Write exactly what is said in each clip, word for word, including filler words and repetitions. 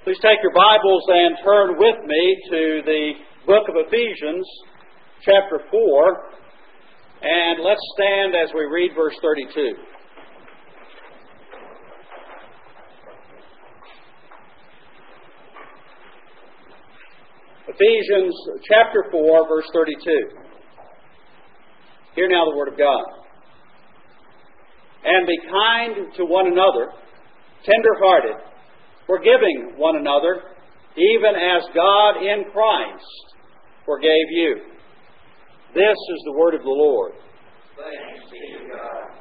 Please take your Bibles and turn with me to the book of Ephesians, chapter four, and let's stand as we read verse thirty-two. Ephesians chapter four, verse thirty-two. Hear now the Word of God. And be kind to one another, tender-hearted, forgiving one another, even as God in Christ forgave you. This is the word of the Lord. Thanks be to God.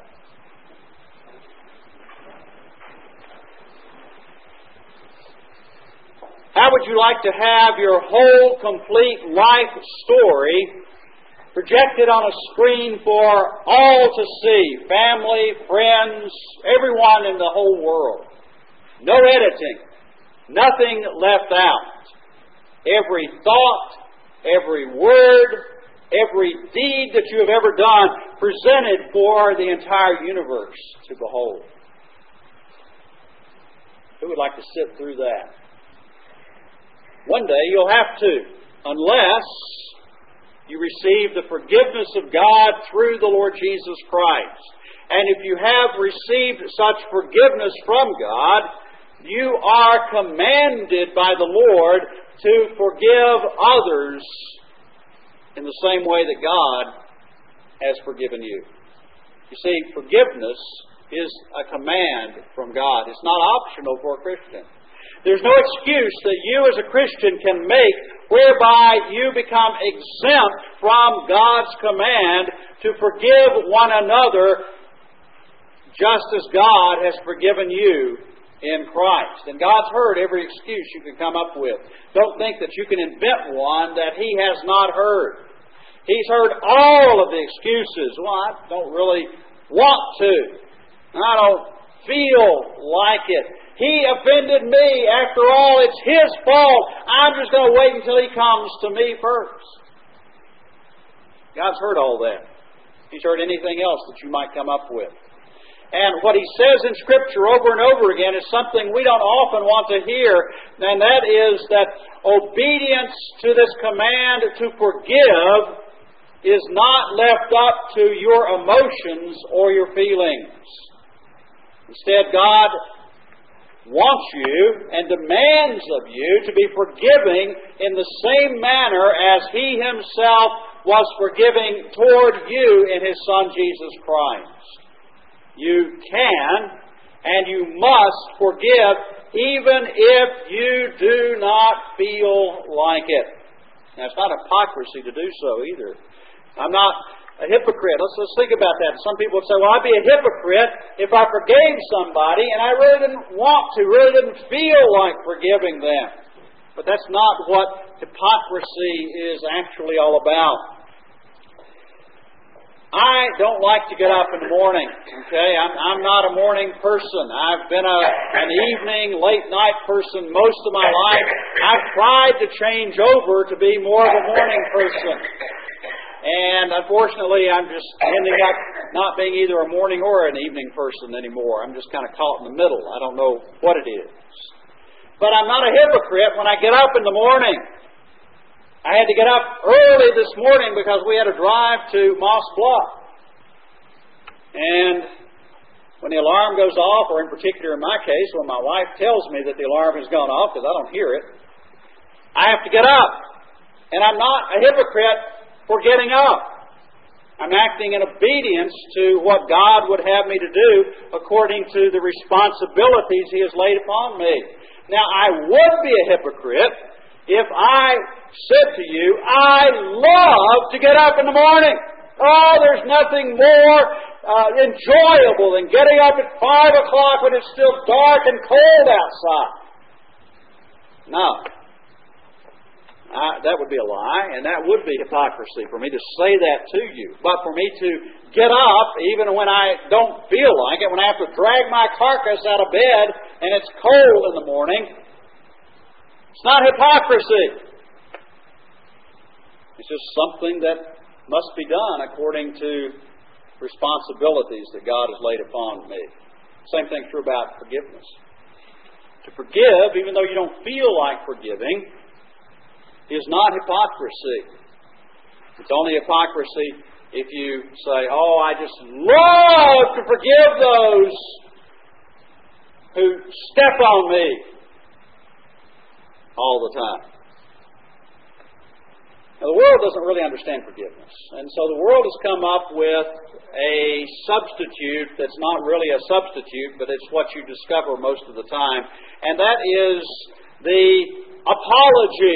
How would you like to have your whole complete life story projected on a screen for all to see? Family, friends, everyone in the whole world. No editing. Nothing left out. Every thought, every word, every deed that you have ever done presented for the entire universe to behold. Who would like to sit through that? One day you'll have to, unless you receive the forgiveness of God through the Lord Jesus Christ. And if you have received such forgiveness from God, you are commanded by the Lord to forgive others in the same way that God has forgiven you. You see, forgiveness is a command from God. It's not optional for a Christian. There's no excuse that you as a Christian can make whereby you become exempt from God's command to forgive one another just as God has forgiven you in Christ. And God's heard every excuse you can come up with. Don't think that you can invent one that He has not heard. He's heard all of the excuses. Well, I don't really want to. I don't feel like it. He offended me. After all, it's His fault. I'm just going to wait until He comes to me first. God's heard all that. He's heard anything else that you might come up with. And what He says in Scripture over and over again is something we don't often want to hear, and that is that obedience to this command to forgive is not left up to your emotions or your feelings. Instead, God wants you and demands of you to be forgiving in the same manner as He Himself was forgiving toward you in His Son Jesus Christ. You can and you must forgive even if you do not feel like it. Now, it's not hypocrisy to do so either. I'm not a hypocrite. Let's, let's think about that. Some people would say, well, I'd be a hypocrite if I forgave somebody and I really didn't want to, really didn't feel like forgiving them. But that's not what hypocrisy is actually all about. I don't like to get up in the morning, okay? I'm, I'm not a morning person. I've been a, an evening, late night person most of my life. I've tried to change over to be more of a morning person. And unfortunately, I'm just ending up not being either a morning or an evening person anymore. I'm just kind of caught in the middle. I don't know what it is. But I'm not a hypocrite when I get up in the morning. I had to get up early this morning because we had a drive to Moss Bluff. And when the alarm goes off, or in particular in my case, when my wife tells me that the alarm has gone off because I don't hear it, I have to get up. And I'm not a hypocrite for getting up. I'm acting in obedience to what God would have me to do according to the responsibilities He has laid upon me. Now, I would be a hypocrite if I said to you, I love to get up in the morning. Oh, there's nothing more uh, enjoyable than getting up at five o'clock when it's still dark and cold outside. No. Uh, that would be a lie, and that would be hypocrisy for me to say that to you. But for me to get up, even when I don't feel like it, when I have to drag my carcass out of bed and it's cold in the morning, it's not hypocrisy. It's just something that must be done according to responsibilities that God has laid upon me. Same thing true about forgiveness. To To forgive, even though you don't feel like forgiving, is not hypocrisy. It's only hypocrisy if you say, oh, I just love to forgive those who step on me all the time. Now, the world doesn't really understand forgiveness. And so the world has come up with a substitute that's not really a substitute, but it's what you discover most of the time. And that is the apology.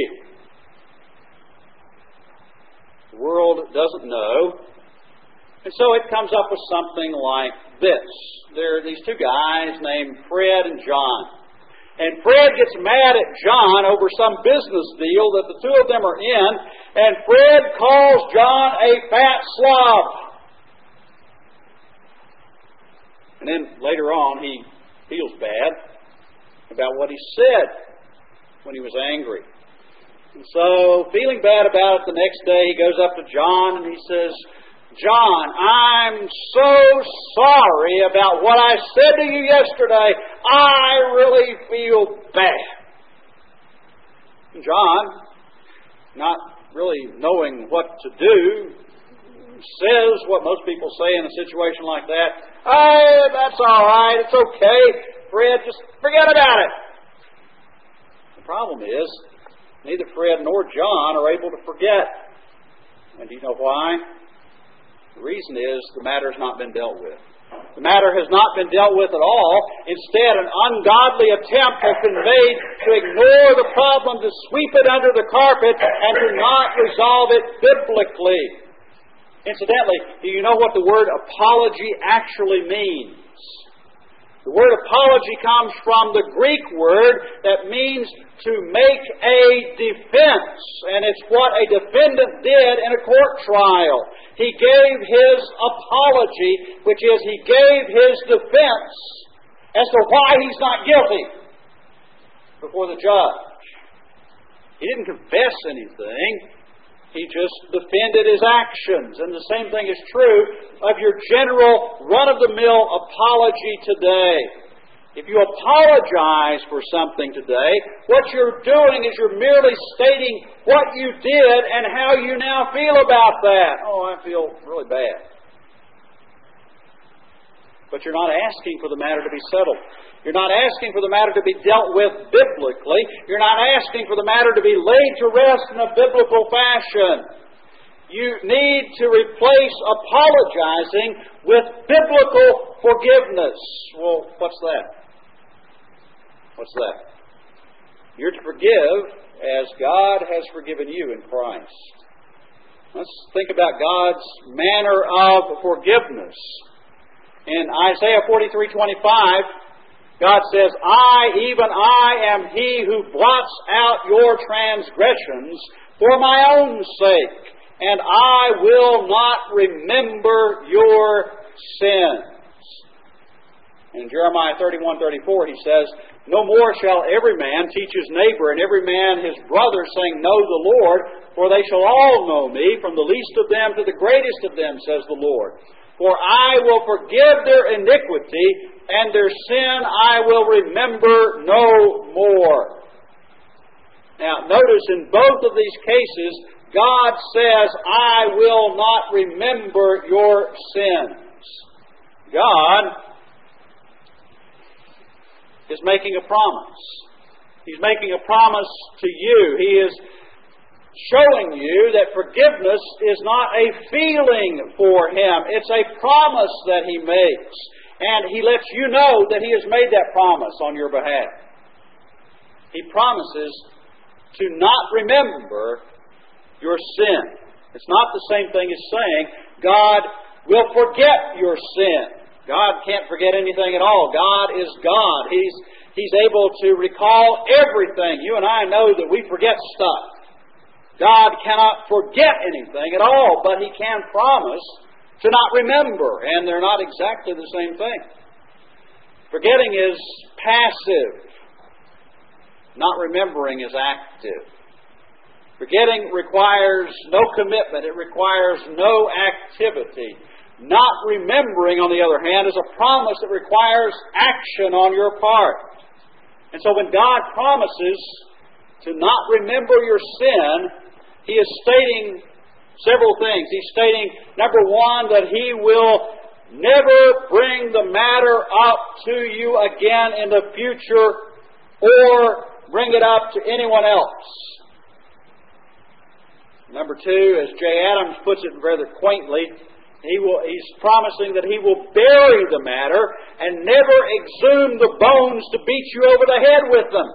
The world doesn't know. And so it comes up with something like this. There are these two guys named Fred and John. And Fred gets mad at John over some business deal that the two of them are in, and Fred calls John a fat slob. And then later on, he feels bad about what he said when he was angry. And so, feeling bad about it, the next day he goes up to John and he says, John, I'm so sorry about what I said to you yesterday. I really feel bad. And John, not really knowing what to do, says what most people say in a situation like that. Hey, that's all right. It's okay. Fred, just forget about it. The problem is, neither Fred nor John are able to forget. And do you know why? The reason is the matter has not been dealt with. The matter has not been dealt with at all. Instead, an ungodly attempt has been made to ignore the problem, to sweep it under the carpet, and to not resolve it biblically. Incidentally, do you know what the word apology actually means? The word apology comes from the Greek word that means to make a defense. And it's what a defendant did in a court trial. He gave his apology, which is he gave his defense as to why he's not guilty before the judge. He didn't confess anything. He just defended his actions. And the same thing is true of your general run-of-the-mill apology today. If you apologize for something today, what you're doing is you're merely stating what you did and how you now feel about that. Oh, I feel really bad. But you're not asking for the matter to be settled. You're not asking for the matter to be dealt with biblically. You're not asking for the matter to be laid to rest in a biblical fashion. You need to replace apologizing with biblical forgiveness. Well, what's that? What's that? You're to forgive as God has forgiven you in Christ. Let's think about God's manner of forgiveness. In Isaiah forty-three twenty-five, God says, I, even I, am He who blots out your transgressions for my own sake, and I will not remember your sins. In Jeremiah thirty-one thirty-four, He says, no more shall every man teach his neighbor, and every man his brother, saying, know the Lord, for they shall all know me, from the least of them to the greatest of them, says the Lord. For I will forgive their iniquity, and their sin I will remember no more. Now, notice in both of these cases, God says, I will not remember your sins. God is making a promise. He's making a promise to you. He is showing you that forgiveness is not a feeling for Him. It's a promise that He makes. And He lets you know that He has made that promise on your behalf. He promises to not remember your sin. It's not the same thing as saying God will forget your sin. God can't forget anything at all. God is God. He's, He's able to recall everything. You and I know that we forget stuff. God cannot forget anything at all, but He can promise to not remember, and they're not exactly the same thing. Forgetting is passive. Not remembering is active. Forgetting requires no commitment. It requires no activity. Not remembering, on the other hand, is a promise that requires action on your part. And so when God promises to not remember your sin, He is stating several things. He's stating, number one, that He will never bring the matter up to you again in the future or bring it up to anyone else. Number two, as Jay Adams puts it rather quaintly, he will, he's promising that He will bury the matter and never exhume the bones to beat you over the head with them.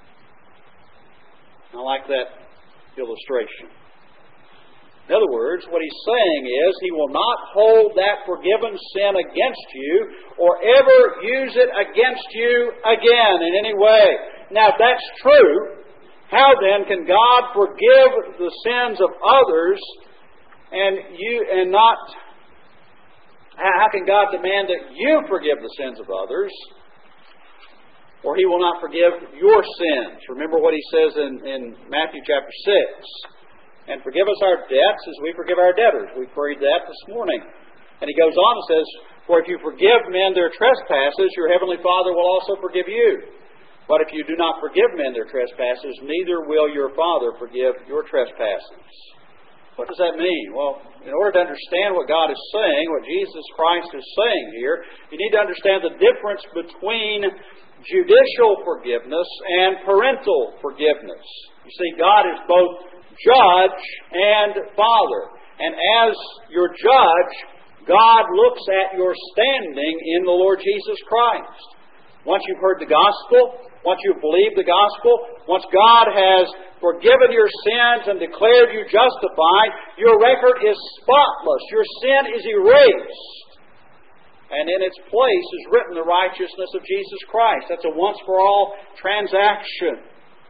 I like that illustration. In other words, what He's saying is He will not hold that forgiven sin against you or ever use it against you again in any way. Now, if that's true, how then can God forgive the sins of others and you and not... How can God demand that you forgive the sins of others, or He will not forgive your sins? Remember what He says in, in Matthew chapter six. And forgive us our debts as we forgive our debtors. We prayed that this morning. And He goes on and says, for if you forgive men their trespasses, your heavenly Father will also forgive you. But if you do not forgive men their trespasses, neither will your Father forgive your trespasses. What does that mean? Well, in order to understand what God is saying, what Jesus Christ is saying here, you need to understand the difference between judicial forgiveness and parental forgiveness. You see, God is both judge and Father. And as your judge, God looks at your standing in the Lord Jesus Christ. Once you've heard the gospel, once you've believed the gospel, once God has forgiven your sins and declared you justified, your record is spotless. Your sin is erased. And in its place is written the righteousness of Jesus Christ. That's a once-for-all transaction.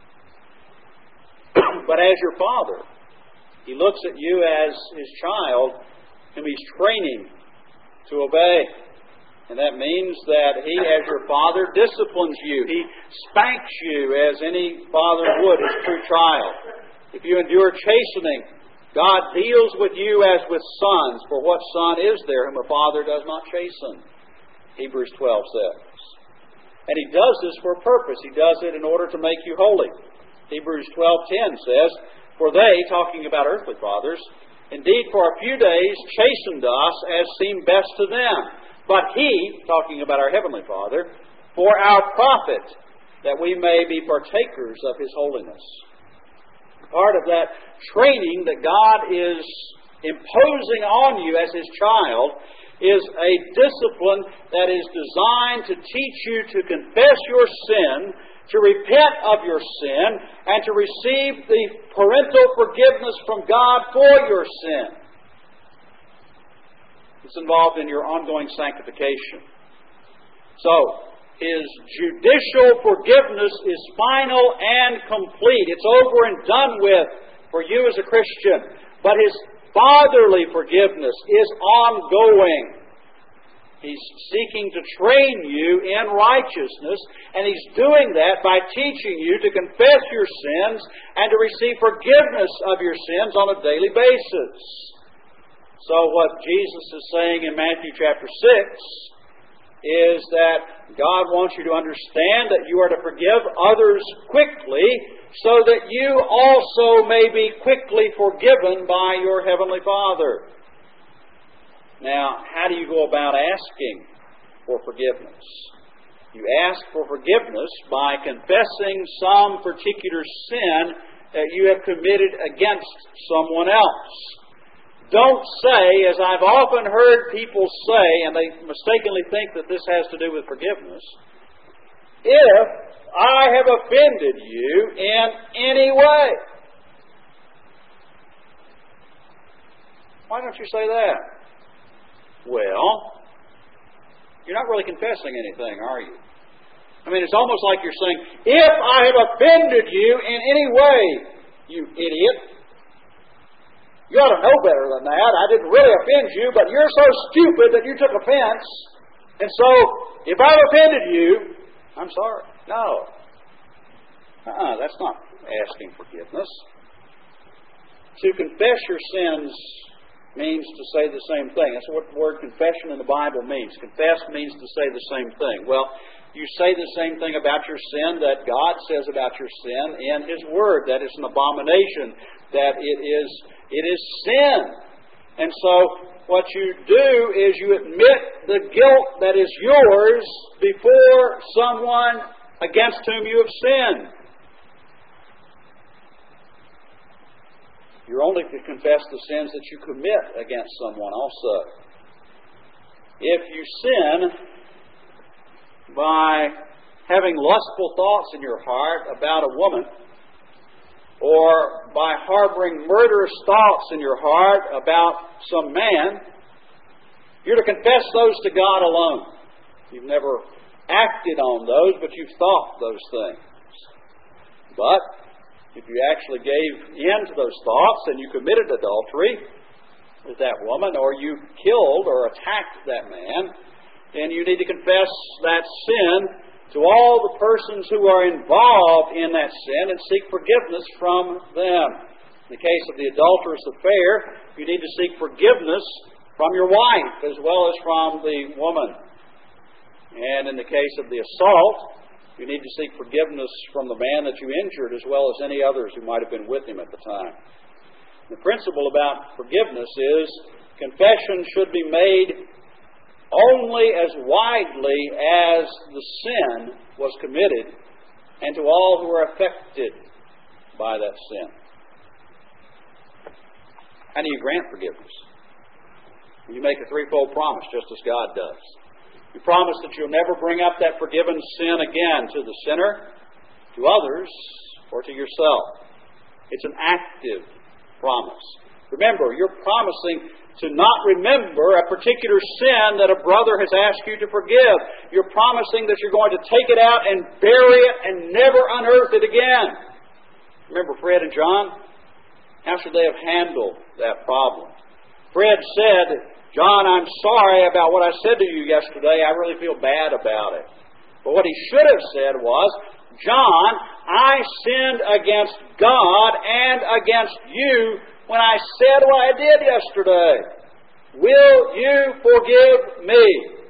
But as your Father, He looks at you as His child whom He's training to obey. And that means that He, as your Father, disciplines you. He spanks you as any father would his true child. If you endure chastening, God deals with you as with sons. For what son is there whom a father does not chasten? Hebrews twelve says. And He does this for a purpose. He does it in order to make you holy. Hebrews twelve ten says, for they, talking about earthly fathers, indeed for a few days chastened us as seemed best to them. But He, talking about our Heavenly Father, for our profit, that we may be partakers of His holiness. Part of that training that God is imposing on you as His child is a discipline that is designed to teach you to confess your sin, to repent of your sin, and to receive the parental forgiveness from God for your sin. It's involved in your ongoing sanctification. So, His judicial forgiveness is final and complete. It's over and done with for you as a Christian. But His fatherly forgiveness is ongoing. He's seeking to train you in righteousness, and He's doing that by teaching you to confess your sins and to receive forgiveness of your sins on a daily basis. So what Jesus is saying in Matthew chapter six is that God wants you to understand that you are to forgive others quickly so that you also may be quickly forgiven by your Heavenly Father. Now, how do you go about asking for forgiveness? You ask for forgiveness by confessing some particular sin that you have committed against someone else. Don't say, as I've often heard people say, and they mistakenly think that this has to do with forgiveness, if I have offended you in any way. Why don't you say that? Well, you're not really confessing anything, are you? I mean, it's almost like you're saying, if I have offended you in any way, you idiot, you ought to know better than that. I didn't really offend you, but you're so stupid that you took offense. And so, if I've offended you, I'm sorry. No. Uh-uh, that's not asking forgiveness. To confess your sins means to say the same thing. That's what the word confession in the Bible means. Confess means to say the same thing. Well, you say the same thing about your sin that God says about your sin in His Word, that it's an abomination, that it is, it is sin. And so what you do is you admit the guilt that is yours before someone against whom you have sinned. You're only to confess the sins that you commit against someone also. If you sin by having lustful thoughts in your heart about a woman, or by harboring murderous thoughts in your heart about some man, you're to confess those to God alone. You've never acted on those, but you've thought those things. But if you actually gave in to those thoughts and you committed adultery with that woman, or you killed or attacked that man, then you need to confess that sin to all the persons who are involved in that sin and seek forgiveness from them. In the case of the adulterous affair, you need to seek forgiveness from your wife as well as from the woman. And in the case of the assault, you need to seek forgiveness from the man that you injured as well as any others who might have been with him at the time. The principle about forgiveness is confession should be made only as widely as the sin was committed and to all who are affected by that sin. How do you grant forgiveness? You make a threefold promise, just as God does. You promise that you'll never bring up that forgiven sin again to the sinner, to others, or to yourself. It's an active promise. Remember, you're promising to not remember a particular sin that a brother has asked you to forgive. You're promising that you're going to take it out and bury it and never unearth it again. Remember Fred and John? How should they have handled that problem? Fred said, "John, I'm sorry about what I said to you yesterday. I really feel bad about it." But what he should have said was, "John, I sinned against God and against you when I said what I did yesterday. Will you forgive me?"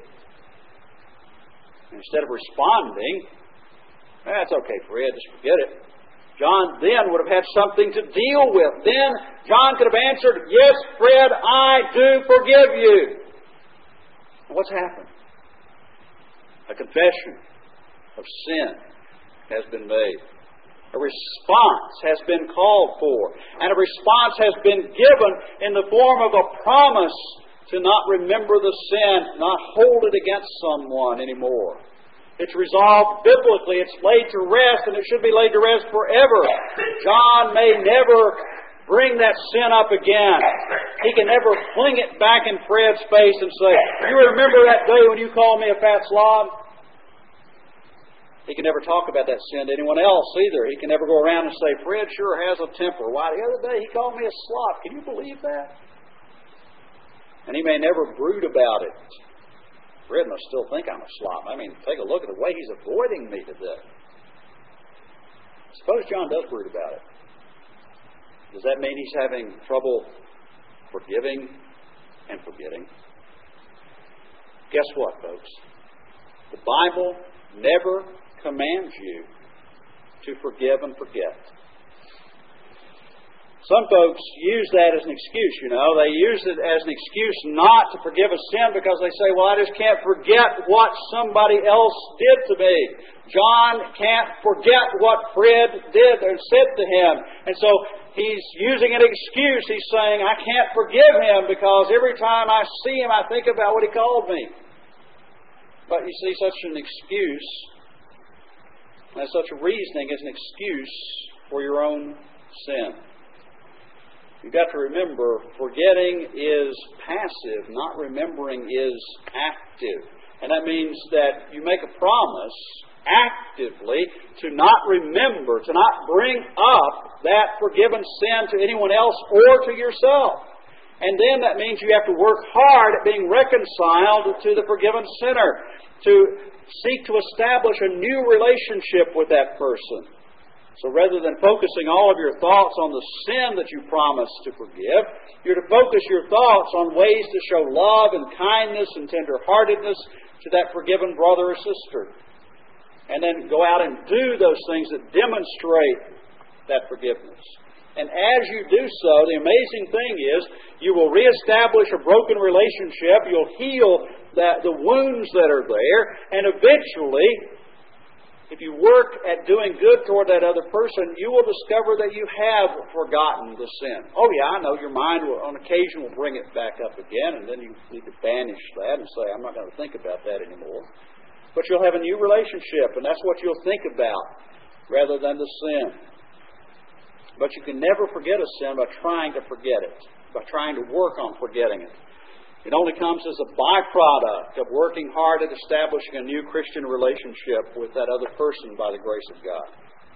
Instead of responding, "That's okay, Fred, just forget it," John then would have had something to deal with. Then John could have answered, "Yes, Fred, I do forgive you." And what's happened? A confession of sin has been made. A response has been called for. And a response has been given in the form of a promise to not remember the sin, not hold it against someone anymore. It's resolved biblically. It's laid to rest, and it should be laid to rest forever. John may never bring that sin up again. He can never fling it back in Fred's face and say, "You remember that day when you called me a fat slob?" He can never talk about that sin to anyone else either. He can never go around and say, "Fred sure has a temper. Why, the other day he called me a slob. Can you believe that?" And he may never brood about it. Fred must still think I'm a slob. I mean, take a look at the way he's avoiding me today. Suppose John does brood about it. Does that mean he's having trouble forgiving and forgetting? Guess what, folks? The Bible never commands you to forgive and forget. Some folks use that as an excuse, you know. They use it as an excuse not to forgive a sin because they say, "Well, I just can't forget what somebody else did to me. John can't forget what Fred did or said to him." And so he's using an excuse. He's saying, "I can't forgive him because every time I see him, I think about what he called me." But you see, such an excuse, and such a reasoning is an excuse for your own sin. You've got to remember, forgetting is passive, not remembering is active. And that means that you make a promise actively to not remember, to not bring up that forgiven sin to anyone else or to yourself. And then that means you have to work hard at being reconciled to the forgiven sinner, to seek to establish a new relationship with that person. So rather than focusing all of your thoughts on the sin that you promised to forgive, you're to focus your thoughts on ways to show love and kindness and tenderheartedness to that forgiven brother or sister. And then go out and do those things that demonstrate that forgiveness. And as you do so, the amazing thing is you will reestablish a broken relationship, you'll heal that, the wounds that are there, and eventually, if you work at doing good toward that other person, you will discover that you have forgotten the sin. Oh yeah, I know, your mind will, on occasion will bring it back up again, and then you need to banish that and say, I'm not going to think about that anymore. But you'll have a new relationship, and that's what you'll think about rather than the sin. But you can never forget a sin by trying to forget it, by trying to work on forgetting it. It only comes as a byproduct of working hard at establishing a new Christian relationship with that other person by the grace of God.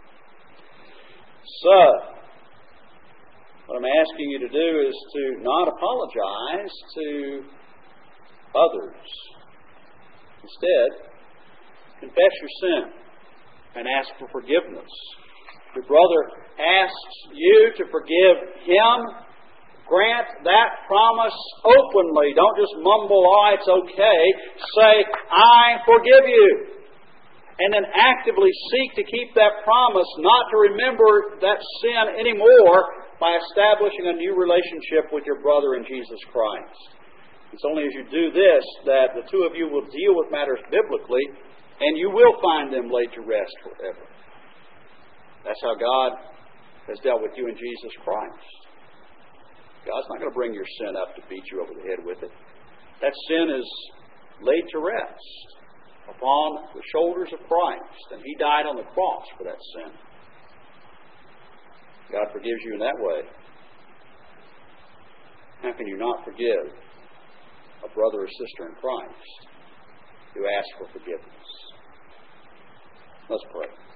So, what I'm asking you to do is to not apologize to others. Instead, confess your sin and ask for forgiveness. Your brother asks you to forgive him. Grant that promise openly. Don't just mumble, oh, it's okay. Say, I forgive you. And then actively seek to keep that promise, not to remember that sin anymore, by establishing a new relationship with your brother in Jesus Christ. It's only as you do this that the two of you will deal with matters biblically, and you will find them laid to rest forever. That's how God has dealt with you in Jesus Christ. God's not going to bring your sin up to beat you over the head with it. That sin is laid to rest upon the shoulders of Christ, and He died on the cross for that sin. God forgives you in that way. How can you not forgive a brother or sister in Christ who asks for forgiveness? Let's pray.